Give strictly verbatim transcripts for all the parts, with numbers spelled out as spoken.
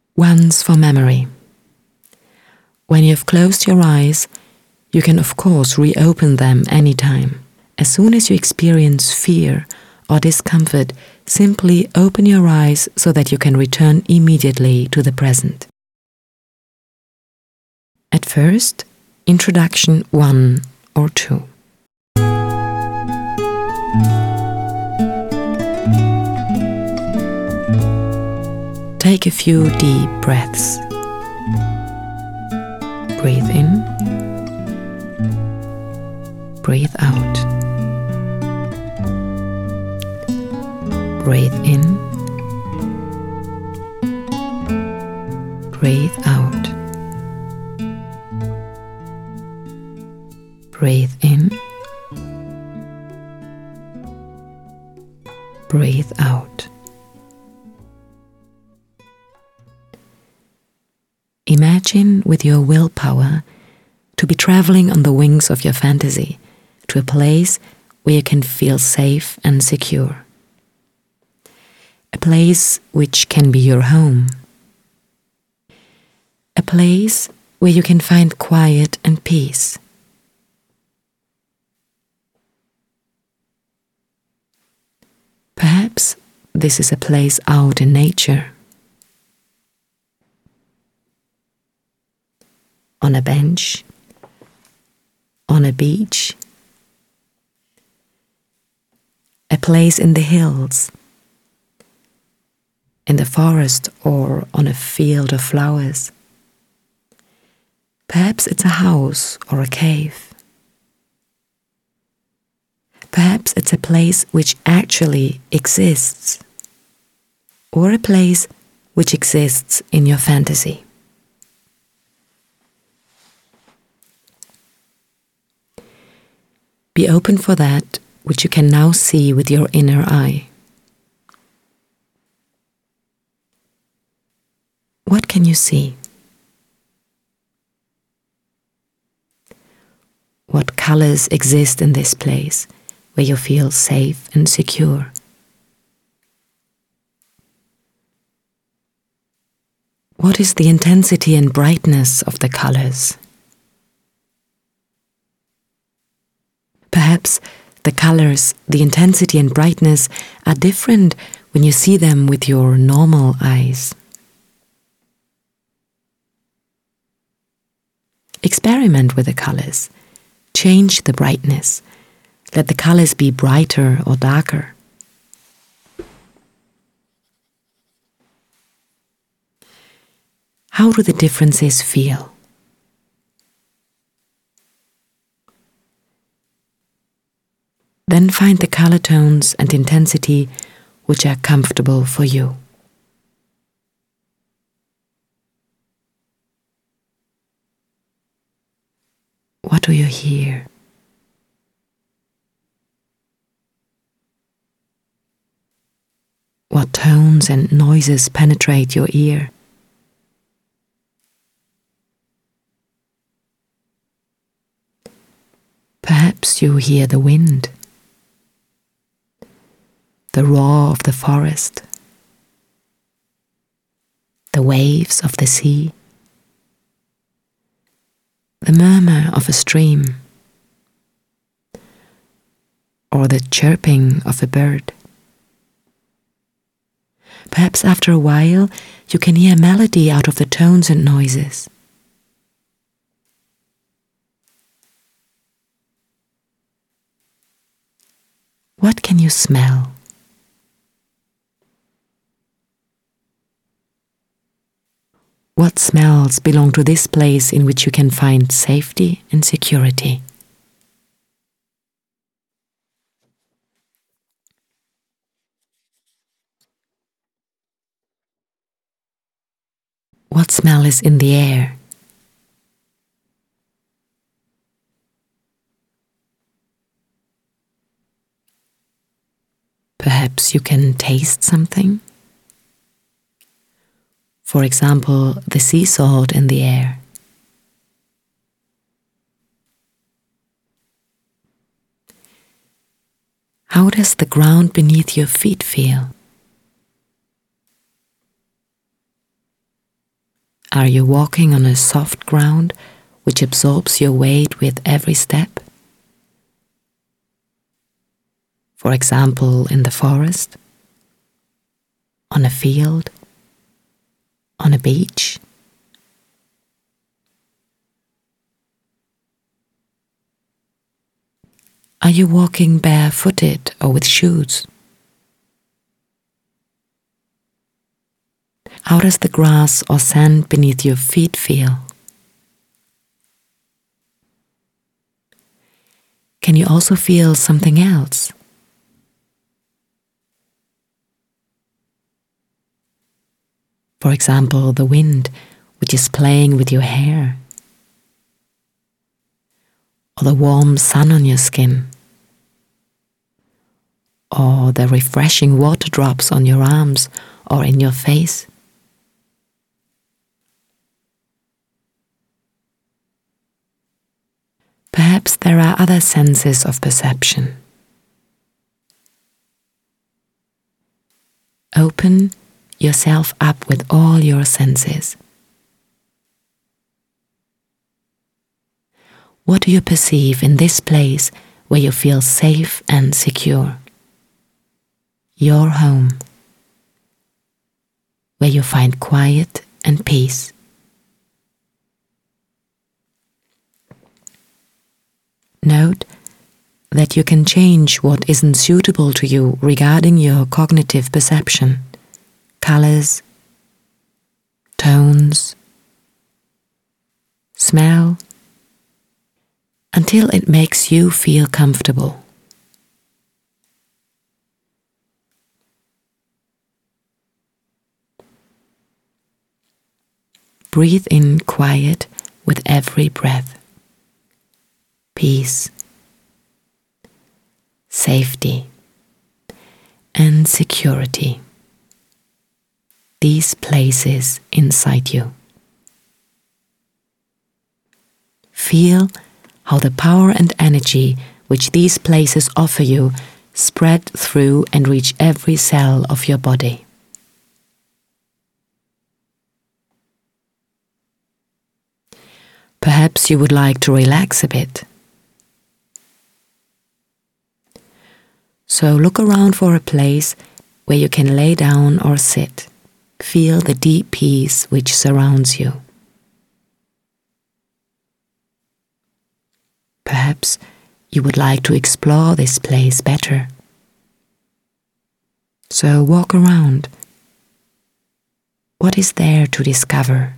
One's for memory. When you've closed your eyes, you can of course reopen them anytime. As soon as you experience fear or discomfort, simply open your eyes so that you can return immediately to the present. At first, introduction one or two. Take a few deep breaths. Breathe in. Breathe out. Breathe in. Breathe out. Breathe in. Breathe out. Imagine with your willpower to be traveling on the wings of your fantasy to a place where you can feel safe and secure. A place which can be your home. A place where you can find quiet and peace. Perhaps this is a place out in nature. On a bench, on a beach, a place in the hills, in the forest, or on a field of flowers. Perhaps it's a house or a cave. Perhaps it's a place which actually exists, or a place which exists in your fantasy. Be open for that which you can now see with your inner eye. What can you see? What colors exist in this place where you feel safe and secure? What is the intensity and brightness of the colors? Perhaps the colors, the intensity and brightness are different when you see them with your normal eyes. Experiment with the colors. Change the brightness. Let the colors be brighter or darker. How do the differences feel? Then find the color tones and intensity which are comfortable for you. What do you hear? What tones and noises penetrate your ear? Perhaps you hear the wind, the roar of the forest, the waves of the sea, the murmur of a stream, or the chirping of a bird. Perhaps after a while you can hear melody out of the tones and noises. What can you smell? What smells belong to this place in which you can find safety and security? What smell is in the air? Perhaps you can taste something? For example, the sea salt in the air. How does the ground beneath your feet feel? Are you walking on a soft ground which absorbs your weight with every step? For example, in the forest, on a field, on a beach. Are you walking barefooted or with shoes? How does the grass or sand beneath your feet feel? Can you also feel something else? For example, the wind which is playing with your hair, or the warm sun on your skin, or the refreshing water drops on your arms or in your face. Perhaps there are other senses of perception. Open yourself up with all your senses. What do you perceive in this place where you feel safe and secure? Your home, where you find quiet and peace. Note that you can change what isn't suitable to you regarding your cognitive perception, colors, tones, smell, until it makes you feel comfortable. Breathe in quiet with every breath. Peace, safety, and security. These places inside you. Feel how the power and energy which these places offer you spread through and reach every cell of your body. Perhaps you would like to relax a bit. So look around for a place where you can lay down or sit. Feel the deep peace which surrounds you. Perhaps you would like to explore this place better. So walk around. What is there to discover?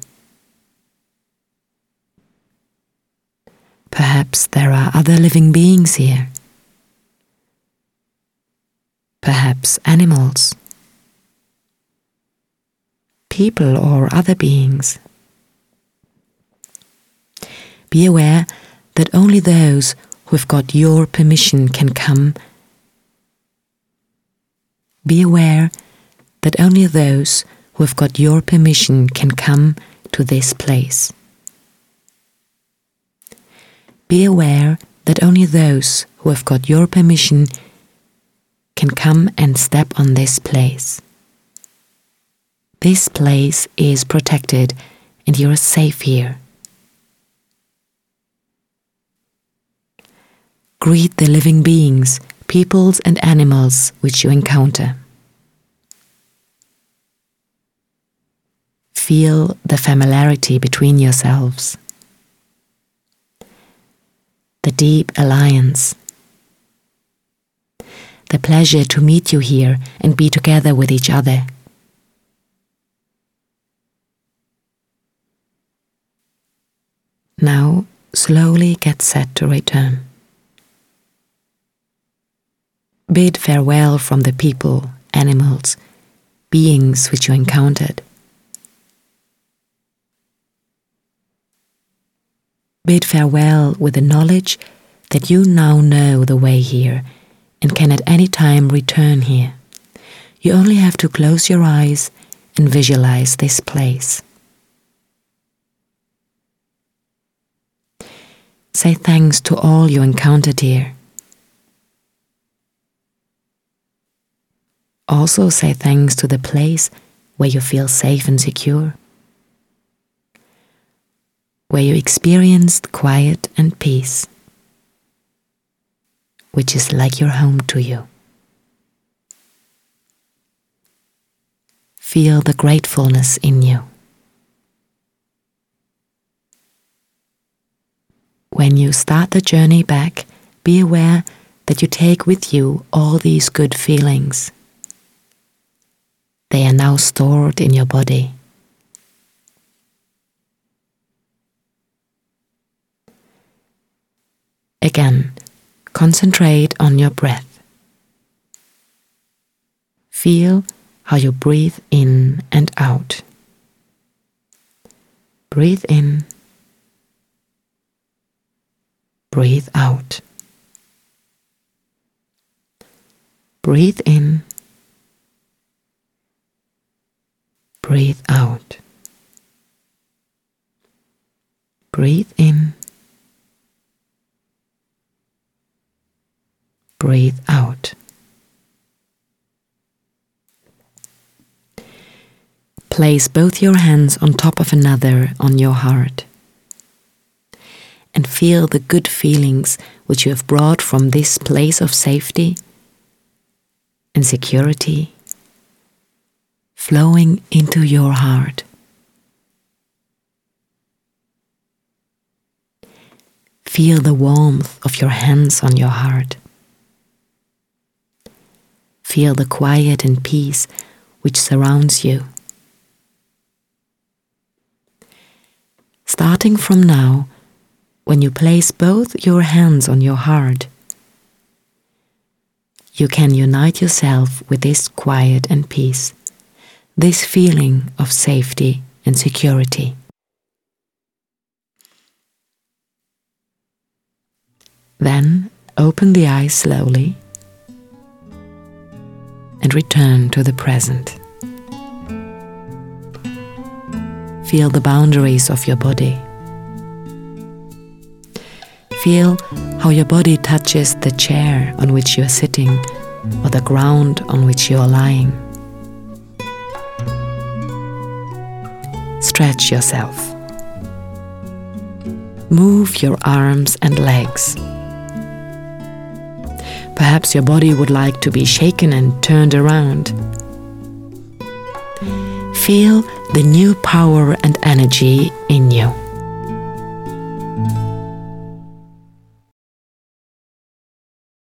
Perhaps there are other living beings here. Perhaps animals, people or other beings. Be aware that only those who've got your permission can come. Be aware that only those who have got your permission can come to this place. Be aware that only those who have got your permission can come and step on this place. This place is protected and you are safe here. Greet the living beings, peoples and animals which you encounter. Feel the familiarity between yourselves, the deep alliance, the pleasure to meet you here and be together with each other. Now, slowly get set to return. Bid farewell from the people, animals, beings which you encountered. Bid farewell with the knowledge that you now know the way here and can at any time return here. You only have to close your eyes and visualize this place. Say thanks to all you encountered here. Also say thanks to the place where you feel safe and secure. where you experienced quiet and peace, which is like your home to you. Feel the gratefulness in you. When you start the journey back, be aware that you take with you all these good feelings. They are now stored in your body. Again, concentrate on your breath. Feel how you breathe in and out. Breathe in. Breathe out. Breathe in. Breathe out. Breathe in. Breathe out. Place both your hands on top of another on your heart and feel the good feelings which you have brought from this place of safety and security flowing into your heart. Feel the warmth of your hands on your heart. Feel the quiet and peace which surrounds you. Starting from now, when you place both your hands on your heart, you can unite yourself with this quiet and peace, this feeling of safety and security. Then open the eyes slowly and return to the present. Feel the boundaries of your body. Feel how your body touches the chair on which you are sitting or the ground on which you are lying. Stretch yourself. Move your arms and legs. Perhaps your body would like to be shaken and turned around. Feel the new power and energy in you.